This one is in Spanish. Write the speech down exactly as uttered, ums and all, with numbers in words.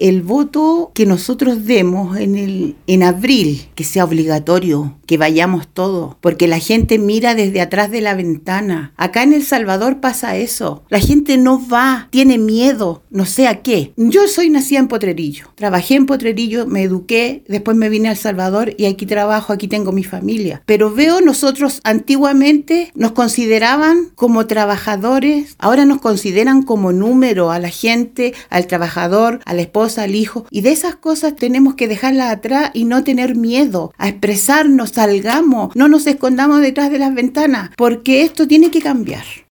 el voto que nosotros demos en, el, en abril, que sea obligatorio, que vayamos todos, porque la gente mira desde atrás de la ventana. Acá en El Salvador pasa eso. La gente no va, tiene miedo, no sé a qué. Yo soy nacida en Potrerillo, trabajé en Potrerillo, me eduqué, después me vine a El Salvador y aquí trabajo, aquí tengo mi familia. Pero veo, nosotros antiguamente nos consideraban como trabajadores, ahora nos consideran como número a la gente, al trabajador, a la esposa, al hijo, y de esas cosas tenemos que dejarlas atrás y no tener miedo a expresarnos, salgamos, no nos escondamos detrás de las ventanas, porque esto tiene que cambiar.